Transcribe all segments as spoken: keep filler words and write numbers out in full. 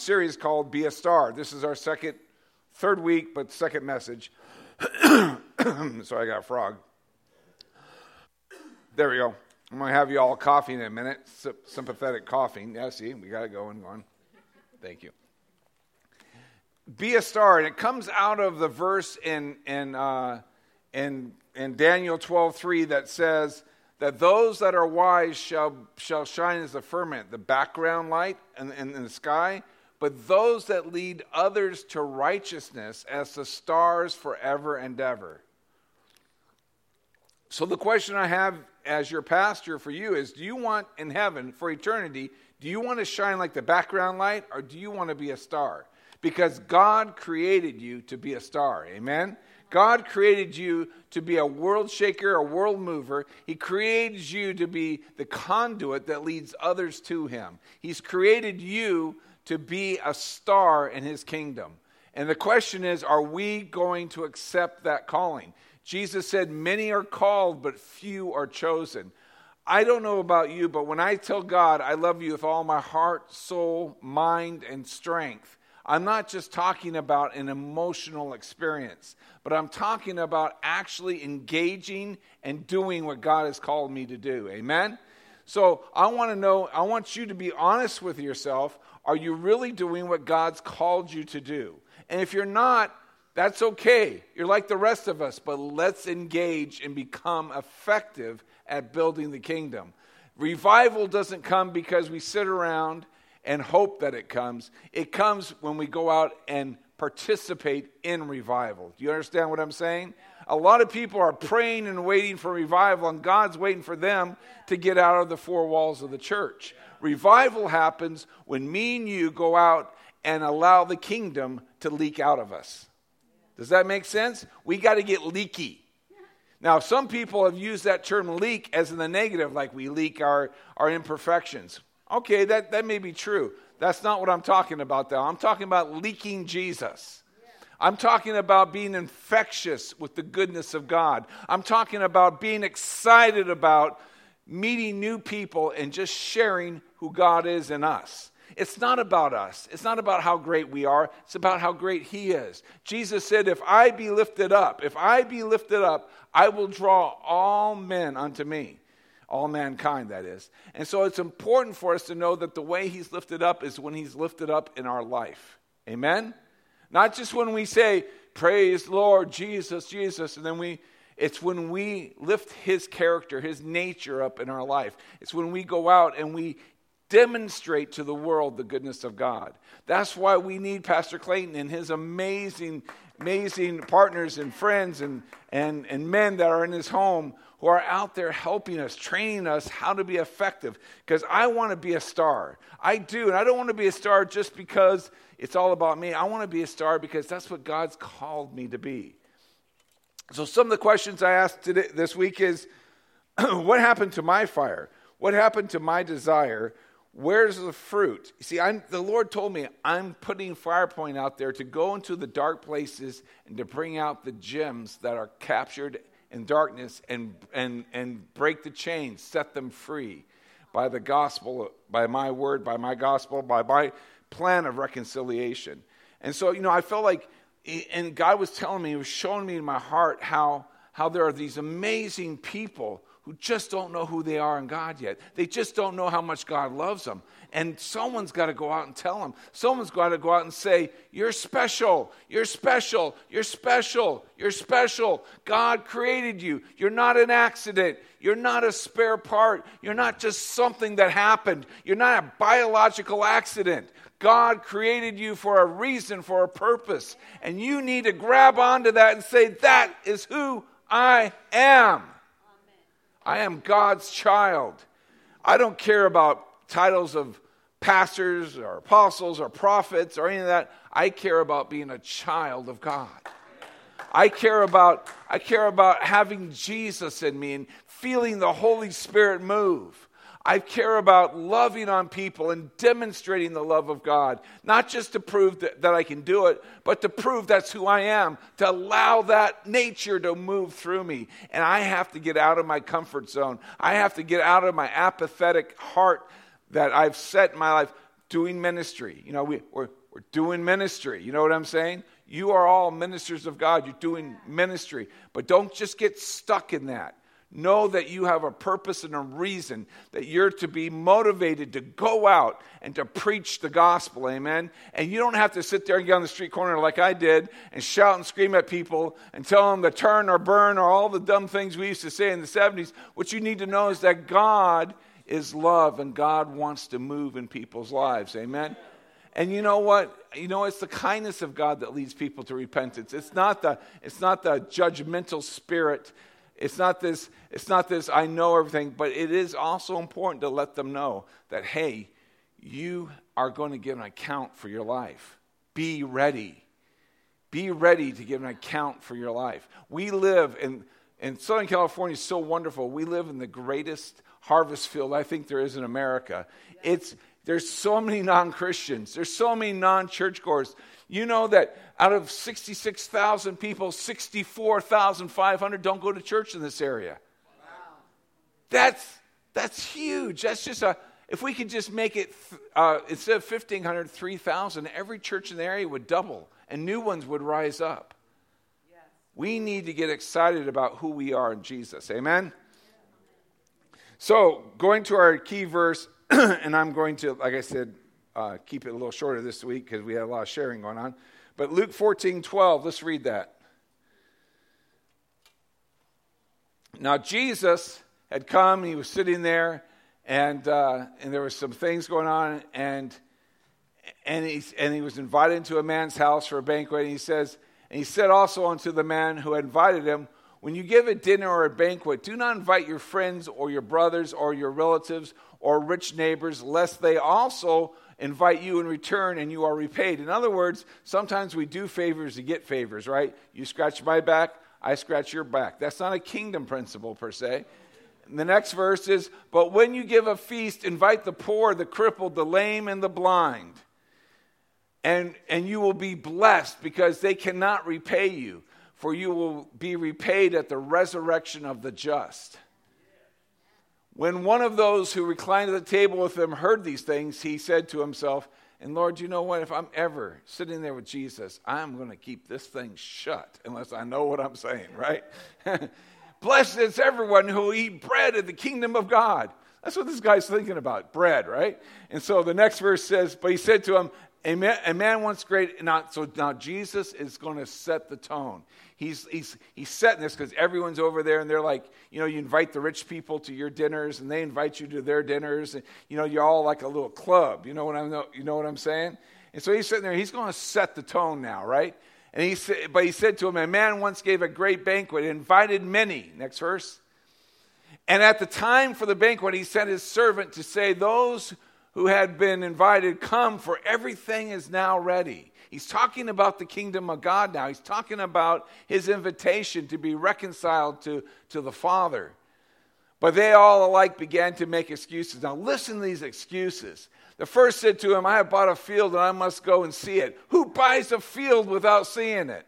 series called Be a Star. This is our second, third week, but second message. Sorry, I got a frog. There we go. I'm going to have you all coughing in a minute. S- sympathetic coughing. Yeah, see, we got it going on. Thank you. Be a star, and it comes out of the verse in in uh, in, in Daniel twelve three that says that those that are wise shall shall shine as the firmament, the background light in, in, in the sky, but those that lead others to righteousness as the stars forever and ever. So the question I have as your pastor for you is, do you want in heaven for eternity, do you want to shine like the background light, or do you want to be a star? Because God created you to be a star, amen? God created you to be a world shaker, a world mover. He created you to be the conduit that leads others to him. He's created you to be a star in his kingdom. And the question is, are we going to accept that calling? Jesus said, many are called, but few are chosen. I don't know about you, but when I tell God I love you with all my heart, soul, mind, and strength, I'm not just talking about an emotional experience, but I'm talking about actually engaging and doing what God has called me to do. Amen? So I want to know, I want you to be honest with yourself. Are you really doing what God's called you to do? And if you're not, that's okay. You're like the rest of us, but let's engage and become effective at building the kingdom. Revival doesn't come because we sit around and hope that it comes. It comes when we go out and participate in revival. Do you understand what I'm saying? A lot of people are praying and waiting for revival, and God's waiting for them to get out of the four walls of the church. Revival happens when me and you go out and allow the kingdom to leak out of us. Does that make sense? We got to get leaky. Now, some people have used that term leak as in the negative, like we leak our, our imperfections. Okay, that, that may be true. That's not what I'm talking about, though. I'm talking about leaking Jesus. I'm talking about being infectious with the goodness of God. I'm talking about being excited about meeting new people and just sharing who God is in us. It's not about us. It's not about how great we are. It's about how great he is. Jesus said, if I be lifted up, if I be lifted up, I will draw all men unto me. All mankind, that is. And so it's important for us to know that the way he's lifted up is when he's lifted up in our life. Amen? Not just when we say, praise Lord, Jesus, Jesus, and then we, it's when we lift his character, his nature up in our life. It's when we go out and we demonstrate to the world the goodness of God. That's why we need Pastor Clayton and his amazing, amazing partners and friends and, and, and men that are in his home who are out there helping us, training us how to be effective. Because I want to be a star. I do. And I don't want to be a star just because it's all about me. I want to be a star because that's what God's called me to be. So some of the questions I asked today, this week is, what happened to my fire? What happened to my desire? Where's the fruit? See, I'm, the Lord told me I'm putting FirePoint out there to go into the dark places and to bring out the gems that are captured in darkness and, and, and break the chains, set them free by the gospel, by my word, by my gospel, by my plan of reconciliation. And so, you know, I felt like, and God was telling me, he was showing me in my heart how, how there are these amazing people who just don't know who they are in God yet. They just don't know how much God loves them. And someone's got to go out and tell them. Someone's got to go out and say, you're special, you're special, you're special, you're special. God created you. You're not an accident. You're not a spare part. You're not just something that happened. You're not a biological accident. God created you for a reason, for a purpose. And you need to grab onto that and say, that is who I am. I am God's child. I don't care about titles of pastors or apostles or prophets or any of that. I care about being a child of God. I care about, I care about having Jesus in me and feeling the Holy Spirit move. I care about loving on people and demonstrating the love of God, not just to prove that, that I can do it, but to prove that's who I am, to allow that nature to move through me. And I have to get out of my comfort zone. I have to get out of my apathetic heart that I've set in my life. doing ministry. You know, we, we're, we're doing ministry. You know what I'm saying? You are all ministers of God. You're doing ministry. But don't just get stuck in that. Know that you have a purpose and a reason, that you're to be motivated to go out and to preach the gospel, amen? And you don't have to sit there and get on the street corner like I did and shout and scream at people and tell them to turn or burn or all the dumb things we used to say in the seventies. What you need to know is that God is love and God wants to move in people's lives, amen? And you know what? You know, it's the kindness of God that leads people to repentance. It's not the, it's not the judgmental spirit. It's not this, it's not this, I know everything, but it is also important to let them know that, hey, you are going to give an account for your life. Be ready. Be ready to give an account for your life. We live in, in Southern California is so wonderful. We live in the greatest harvest field I think there is in America. It's, there's so many non-Christians. There's so many non-churchgoers. You know that out of sixty-six thousand people, sixty-four thousand five hundred don't go to church in this area. Wow. That's that's huge. That's just a, if we could just make it, uh, instead of fifteen hundred, three thousand, every church in the area would double and new ones would rise up. Yes. We need to get excited about who we are in Jesus. Amen? Yeah. So, going to our key verse, and I'm going to, like I said, Uh, keep it a little shorter this week because we had a lot of sharing going on. But Luke fourteen twelve, let's read that. Now Jesus had come, he was sitting there, and uh, and there was some things going on, and and he and he was invited into a man's house for a banquet. And he says, and he said also unto the man who had invited him, when you give a dinner or a banquet, do not invite your friends or your brothers or your relatives or rich neighbors, lest they also invite you in return and you are repaid. In other words, sometimes we do favors to get favors, right? You scratch my back, I scratch your back. That's not a kingdom principle per se. And the next verse is, but when you give a feast, invite the poor, the crippled, the lame, and the blind. And, and you will be blessed because they cannot repay you, for you will be repaid at the resurrection of the just. When one of those who reclined at the table with him heard these things, he said to himself, and Lord, you know what? If I'm ever sitting there with Jesus, I'm going to keep this thing shut unless I know what I'm saying, right? Blessed is everyone who will eat bread in the kingdom of God. That's what this guy's thinking about, bread, right? And so the next verse says, but he said to him, a man, a man once great, not, so now Jesus is going to set the tone. He's he's he's setting this because everyone's over there and they're like, you know, you invite the rich people to your dinners and they invite you to their dinners and you know you're all like a little club. You know what I'm you know what I'm saying? And so he's sitting there. He's going to set the tone now, right? And he said, but he said to him, a man once gave a great banquet, invited many. Next verse. And at the time for the banquet, he sent his servant to say, those who had been invited, come, for everything is now ready. He's talking about the kingdom of God now. He's talking about his invitation to be reconciled to, to the Father. But they all alike began to make excuses. Now listen to these excuses. The first said to him, I have bought a field and I must go and see it. Who buys a field without seeing it?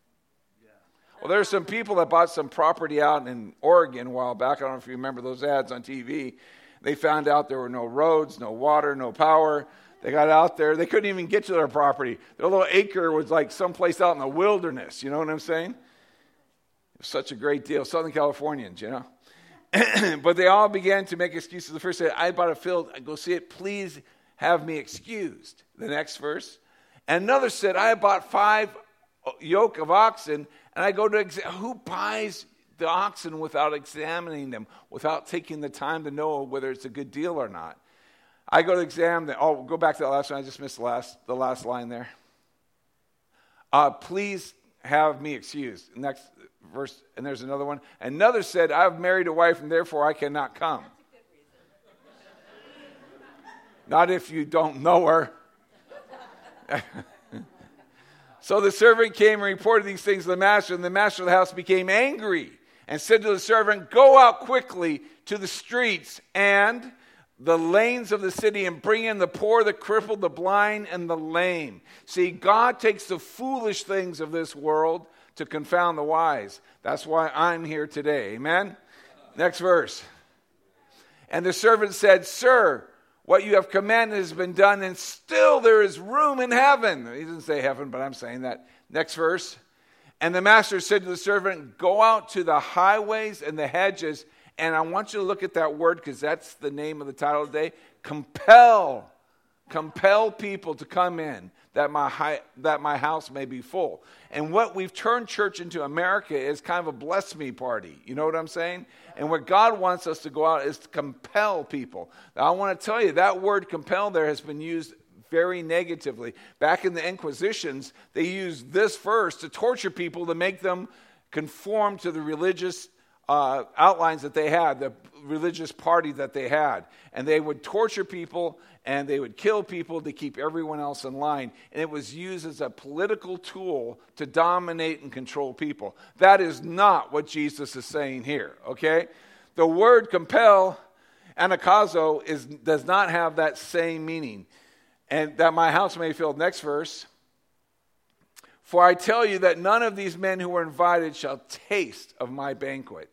Well, there's some people that bought some property out in Oregon a while back. I don't know if you remember those ads on T V. They found out there were no roads, no water, no power. They got out there. They couldn't even get to their property. Their little acre was like someplace out in the wilderness. You know what I'm saying? It was such a great deal. Southern Californians, you know. But they all began to make excuses. The first said, I bought a field. I go see it. Please have me excused. The next verse. And another said, I bought five yoke of oxen. And I go to, exa- who buys the oxen without examining them, without taking the time to know whether it's a good deal or not? I go to examine them. Oh, go back to that last one. I just missed the last, the last line there. Uh, please have me excused. Next verse, and there's another one. Another said, I have married a wife, and therefore I cannot come. Not if you don't know her. So the servant came and reported these things to the master, and the master of the house became angry and said to the servant, go out quickly to the streets and the lanes of the city and bring in the poor, the crippled, the blind, and the lame. See, God takes the foolish things of this world to confound the wise. That's why I'm here today. Amen? Next verse. And the servant said, Sir, What you have commanded has been done, and still there is room in heaven. He doesn't say heaven, but I'm saying that. Next verse. And the master said to the servant, go out to the highways and the hedges. And I want you to look at that word, because that's the name of the title today. Compel. Compel people to come in, that my hi- that my house may be full. And what we've turned church into America is kind of a bless me party. You know what I'm saying? And what God wants us to go out is to compel people. Now, I want to tell you, that word compel there has been used very negatively. Back in the Inquisitions, they used this verse to torture people, to make them conform to the religious uh, outlines that they had, the religious party that they had. And they would torture people, and they would kill people to keep everyone else in line. And it was used as a political tool to dominate and control people. That is not what Jesus is saying here, okay? The word compel, anakazo, is, does not have that same meaning. And that my house may be filled. Next verse. For I tell you that none of these men who were invited shall taste of my banquet.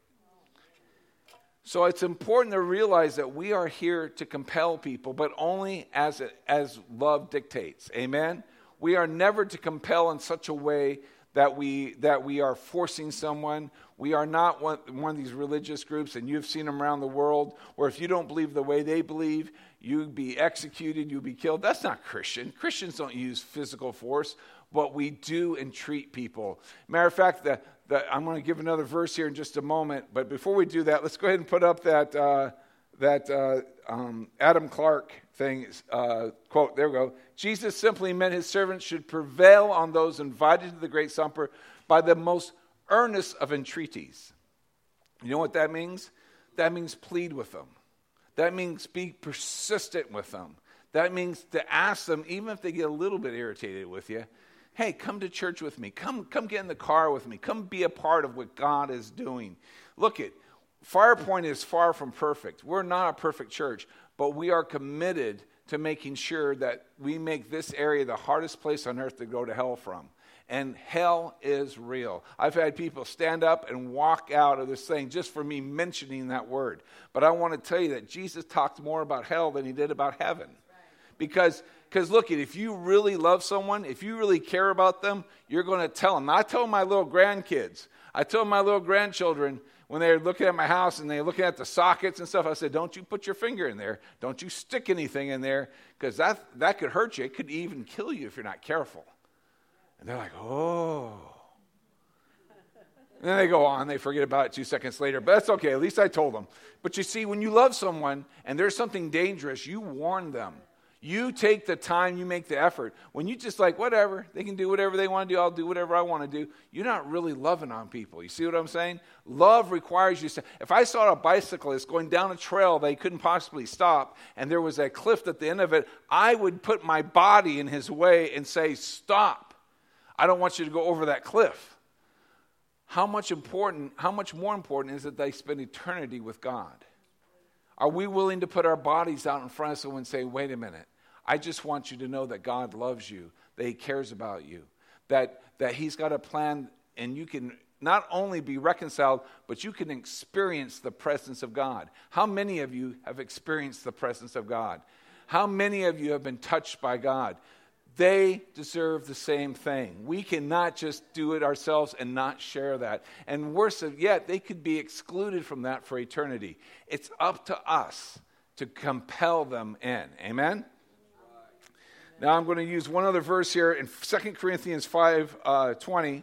So it's important to realize that we are here to compel people, but only as as love dictates. Amen? We are never to compel in such a way that we that we are forcing someone. We are not one, one of these religious groups, and you've seen them around the world, where if you don't believe the way they believe, you'd be executed, you'd be killed. That's not Christian. Christians don't use physical force, but we do entreat people. Matter of fact, the, the, I'm going to give another verse here in just a moment, but before we do that, let's go ahead and put up that uh, that uh, um, Adam Clark thing, uh, quote. There we go. Jesus simply meant his servants should prevail on those invited to the great supper by the most earnest of entreaties. You know what that means? That means plead with them. That means be persistent with them. That means to ask them, even if they get a little bit irritated with you, hey, come to church with me. Come, come get in the car with me. Come be a part of what God is doing. Look it, Firepoint is far from perfect. We're not a perfect church, but we are committed to making sure that we make this area the hardest place on earth to go to hell from. And hell is real. I've had people stand up and walk out of this thing just for me mentioning that word. But I want to tell you that Jesus talked more about hell than he did about heaven. Because, because look, if you really love someone, if you really care about them, you're going to tell them. I tell my little grandkids, I tell my little grandchildren, when they're looking at my house and they're looking at the sockets and stuff, I said, don't you put your finger in there. Don't you stick anything in there, because that, that could hurt you. It could even kill you if you're not careful. And they're like, oh. And then they go on. They forget about it two seconds later. But that's okay. At least I told them. But you see, when you love someone and there's something dangerous, you warn them. You take the time. You make the effort. When you just like, whatever, they can do whatever they want to do. I'll do whatever I want to do. You're not really loving on people. You see what I'm saying? Love requires you to. If I saw a bicyclist going down a trail they couldn't possibly stop, and there was a cliff at the end of it, I would put my body in his way and say, stop. I don't want you to go over that cliff. How much important, how much more important is it they spend eternity with God? Are we willing to put our bodies out in front of someone and say, wait a minute, I just want you to know that God loves you, that he cares about you, that, that he's got a plan, and you can not only be reconciled, but you can experience the presence of God. How many of you have experienced the presence of God? How many of you have been touched by God? They deserve the same thing. We cannot just do it ourselves and not share that. And worse yet, they could be excluded from that for eternity. It's up to us to compel them in. Amen? Now I'm going to use one other verse here in Second Corinthians five twenty.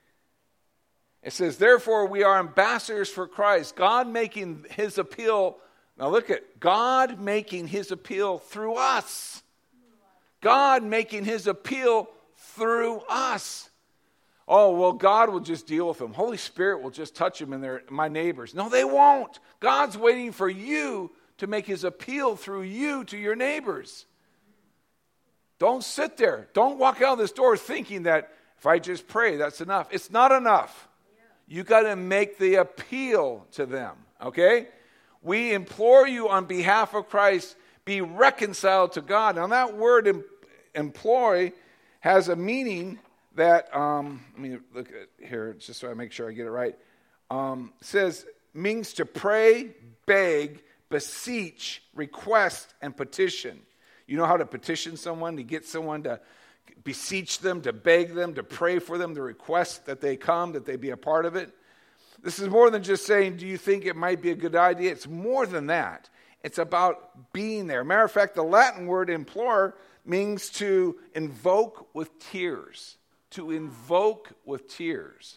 It says, therefore we are ambassadors for Christ, God making his appeal. Now look at God making his appeal through us. God making his appeal through us. Oh, well, God will just deal with them. Holy Spirit will just touch them and they're my neighbors. No, they won't. God's waiting for you to make his appeal through you to your neighbors. Don't sit there. Don't walk out of this door thinking that if I just pray, that's enough. It's not enough. You got to make the appeal to them, okay? We implore you on behalf of Christ, be reconciled to God. Now, that word employ has a meaning that, um, let me look at here just so I make sure I get it right. Um, it says, means to pray, beg, beseech, request, and petition. You know how to petition someone, to get someone to beseech them, to beg them, to pray for them, to request that they come, that they be a part of it. This is more than just saying, do you think it might be a good idea? It's more than that. It's about being there. Matter of fact, the Latin word implore means to invoke with tears. To invoke with tears.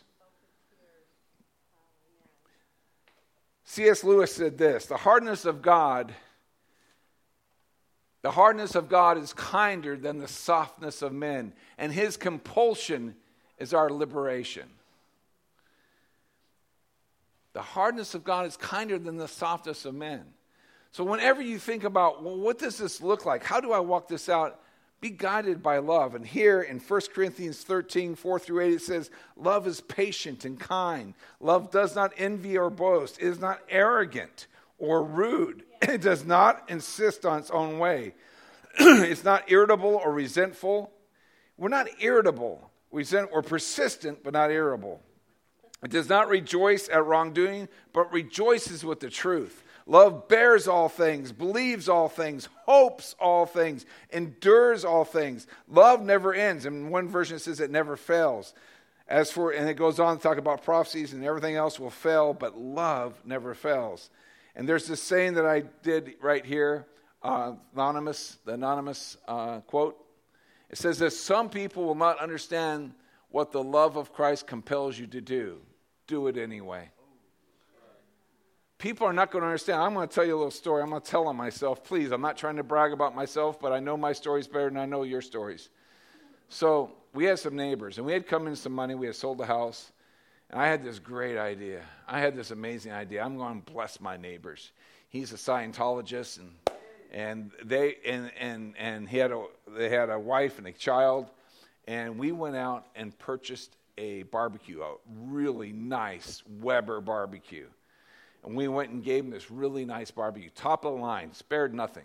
C S Lewis said this, the hardness of God, the hardness of God is kinder than the softness of men, and his compulsion is our liberation. The hardness of God is kinder than the softness of men. So whenever you think about, well, what does this look like? How do I walk this out? Be guided by love. And here in First Corinthians thirteen, four through eight, it says, love is patient and kind. Love does not envy or boast. It is not arrogant or rude. It does not insist on its own way. It's not irritable or resentful. We're not irritable. Resent, we're persistent, but not irritable. It does not rejoice at wrongdoing, but rejoices with the truth. Love bears all things, believes all things, hopes all things, endures all things. Love never ends. And one version says it never fails. As for, and it goes on to talk about prophecies and everything else will fail, but love never fails. And there's this saying that I did right here, uh, anonymous, the anonymous uh, quote. It says that some people will not understand what the love of Christ compels you to do. Do it anyway. People are not going to understand. I'm going to tell you a little story. I'm going to tell on myself. Please, I'm not trying to brag about myself, but I know my stories better than I know your stories. So we had some neighbors, and we had come in some money. We had sold the house, and I had this great idea. I had this amazing idea. I'm going to bless my neighbors. He's a Scientologist, and and they and and and he had a they had a wife and a child, and we went out and purchased a barbecue, a really nice Weber barbecue. And we went and gave them this really nice barbecue, top of the line, spared nothing.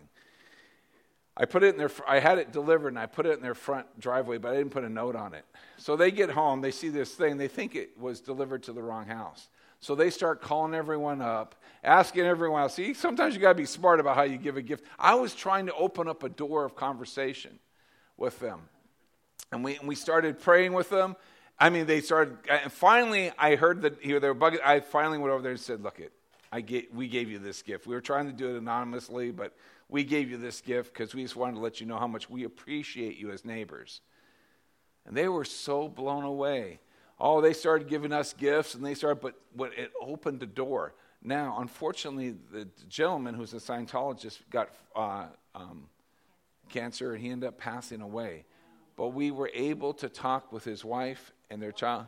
I put it in their, I had it delivered and I put it in their front driveway, but I didn't put a note on it. So they get home, they see this thing, they think it was delivered to the wrong house. So they start calling everyone up, asking everyone else. See, sometimes you got to be smart about how you give a gift. I was trying to open up a door of conversation with them. And we and we started praying with them. I mean, they started, and finally I heard that they were bugging. I finally went over there and said, look, it. I get, we gave you this gift. We were trying to do it anonymously, but we gave you this gift because we just wanted to let you know how much we appreciate you as neighbors. And they were so blown away. Oh, they started giving us gifts, and they started, but, but it opened the door. Now, unfortunately, the gentleman who's a Scientologist got uh, um, cancer, and he ended up passing away. But we were able to talk with his wife and their child,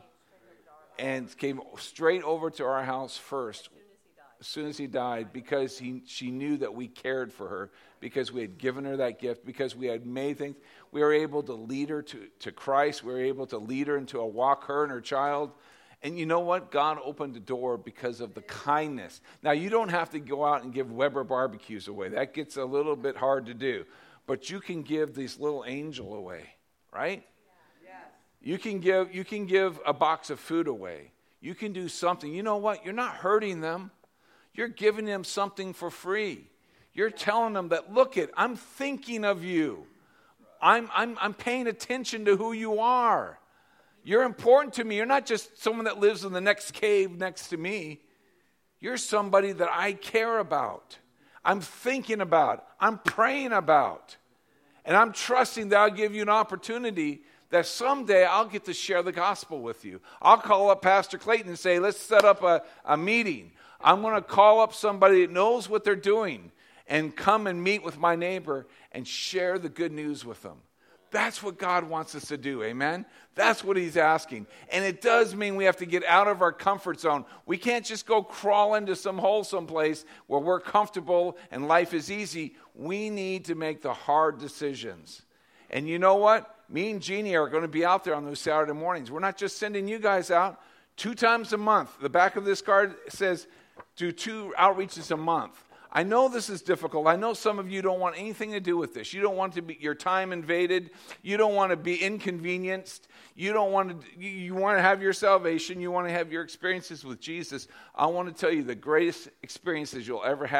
and came straight over to our house first. As soon as he died, because he, she knew that we cared for her, because we had given her that gift, because we had made things. We were able to lead her to, to Christ. We were able to lead her into a walk, her and her child. And you know what? God opened the door because of the kindness. Now, you don't have to go out and give Weber barbecues away. That gets a little bit hard to do. But you can give this little angel away, right? Yeah. Yes. You can give, you can give a box of food away. You can do something. You know what? You're not hurting them. You're giving them something for free. You're telling them that, look it, I'm thinking of you. I'm, I'm, I'm paying attention to who you are. You're important to me. You're not just someone that lives in the next cave next to me. You're somebody that I care about. I'm thinking about. I'm praying about. And I'm trusting that I'll give you an opportunity that someday I'll get to share the gospel with you. I'll call up Pastor Clayton and say, let's set up a, a meeting. I'm going to call up somebody that knows what they're doing and come and meet with my neighbor and share the good news with them. That's what God wants us to do, amen? That's what he's asking. And it does mean we have to get out of our comfort zone. We can't just go crawl into some hole someplace where we're comfortable and life is easy. We need to make the hard decisions. And you know what? Me and Jeannie are going to be out there on those Saturday mornings. We're not just sending you guys out. Two times a month. The back of this card says, do two outreaches a month. I know this is difficult. I know some of you don't want anything to do with this. You don't want to be your time invaded. You don't want to be inconvenienced. You don't want to. You, you want to have your salvation. You want to have your experiences with Jesus. I want to tell you the greatest experiences you'll ever have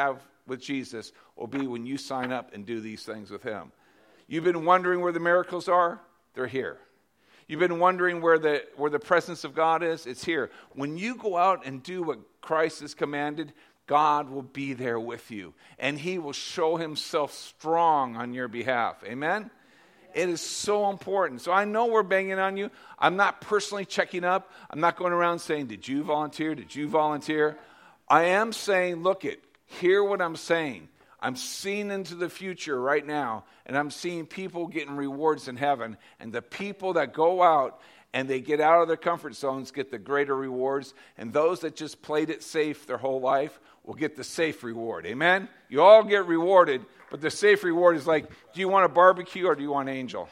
with Jesus will be when you sign up and do these things with him. You've been wondering where the miracles are? They're here. You've been wondering where the where the presence of God is? It's here. When you go out and do what Christ has commanded, God will be there with you. And he will show himself strong on your behalf. Amen? It is so important. So I know we're banging on you. I'm not personally checking up. I'm not going around saying, did you volunteer? Did you volunteer? I am saying, look it, hear what I'm saying. I'm seeing into the future right now, and I'm seeing people getting rewards in heaven. And the people that go out and they get out of their comfort zones get the greater rewards. And those that just played it safe their whole life will get the safe reward. Amen? You all get rewarded, but the safe reward is like, do you want a barbecue or do you want angel?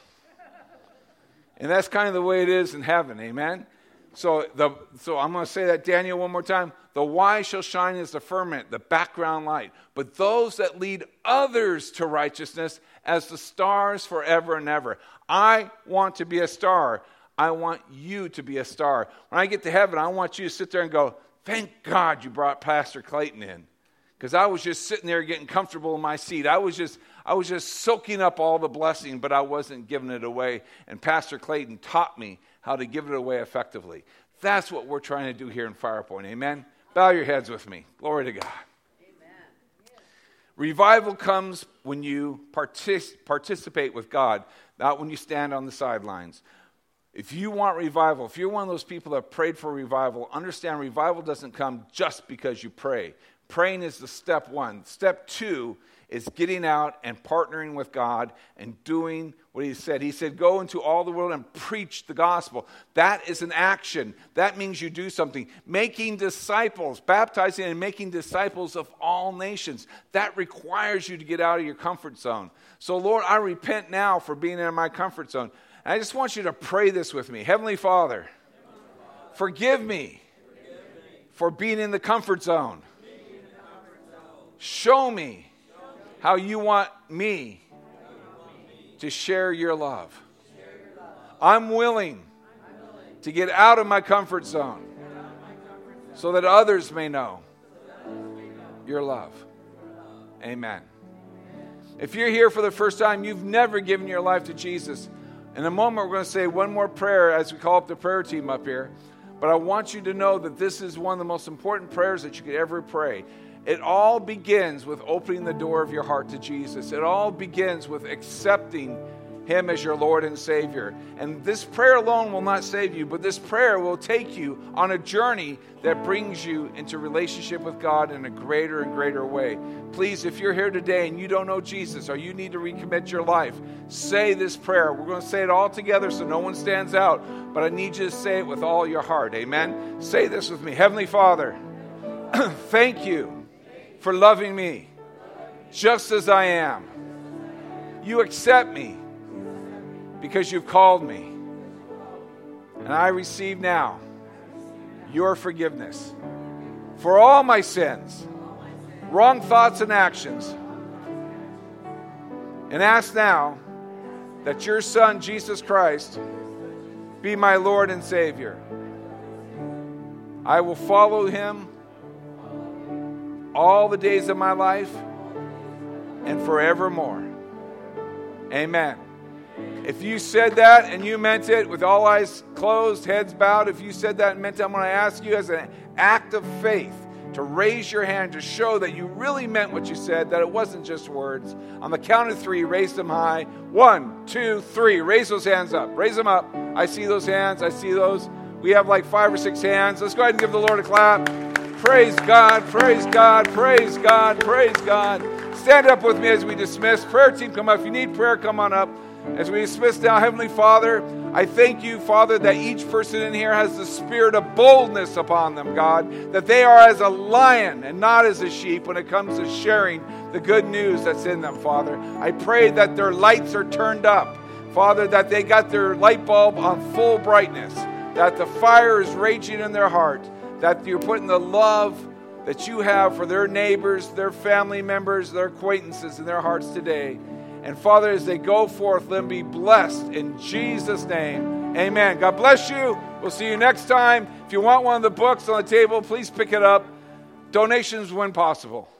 And that's kind of the way it is in heaven. Amen? So the so I'm going to say that, Daniel, one more time. The wise shall shine as the firmament, the background light. But those that lead others to righteousness as the stars forever and ever. I want to be a star. I want you to be a star. When I get to heaven, I want you to sit there and go, thank God you brought Pastor Clayton in. Because I was just sitting there getting comfortable in my seat. I was just I was just soaking up all the blessing, but I wasn't giving it away. And Pastor Clayton taught me how to give it away effectively. That's what we're trying to do here in Firepoint. Amen? Bow your heads with me. Glory to God. Amen. Revival comes when you partic- participate with God, not when you stand on the sidelines. If you want revival, if you're one of those people that prayed for revival, understand revival doesn't come just because you pray. Praying is the step one. Step two is getting out and partnering with God and doing what he said. He said, go into all the world and preach the gospel. That is an action. That means you do something. Making disciples, baptizing and making disciples of all nations. That requires you to get out of your comfort zone. So, Lord, I repent now for being in my comfort zone. And I just want you to pray this with me. Heavenly Father, forgive me for being in the comfort zone. Show me how you want me to share your love. I'm willing to get out of my comfort zone so that others may know your love. Amen. If you're here for the first time, you've never given your life to Jesus. In a moment, we're going to say one more prayer as we call up the prayer team up here. But I want you to know that this is one of the most important prayers that you could ever pray. It all begins with opening the door of your heart to Jesus. It all begins with accepting him as your Lord and Savior. And this prayer alone will not save you, but this prayer will take you on a journey that brings you into relationship with God in a greater and greater way. Please, if you're here today and you don't know Jesus or you need to recommit your life, say this prayer. We're going to say it all together so no one stands out, but I need you to say it with all your heart. Amen? Say this with me. Heavenly Father, thank you for loving me just as I am. You accept me because you've called me. And I receive now your forgiveness for all my sins, wrong thoughts and actions. And ask now that your Son, Jesus Christ, be my Lord and Savior. I will follow him all the days of my life and forevermore. Amen. If you said that and you meant it with all eyes closed, heads bowed, if you said that and meant it, I'm going to ask you as an act of faith to raise your hand to show that you really meant what you said, that it wasn't just words. On the count of three, raise them high. One, two, three. Raise those hands up. Raise them up. I see those hands. I see those. We have like five or six hands. Let's go ahead and give the Lord a clap. Praise God, praise God, praise God, praise God. Stand up with me as we dismiss. Prayer team, come up. If you need prayer, come on up. As we dismiss now, Heavenly Father, I thank you, Father, that each person in here has the spirit of boldness upon them, God, that they are as a lion and not as a sheep when it comes to sharing the good news that's in them, Father. I pray that their lights are turned up, Father, that they got their light bulb on full brightness, that the fire is raging in their heart, that you're putting the love that you have for their neighbors, their family members, their acquaintances in their hearts today. And Father, as they go forth, let them be blessed in Jesus' name. Amen. God bless you. We'll see you next time. If you want one of the books on the table, please pick it up. Donations when possible.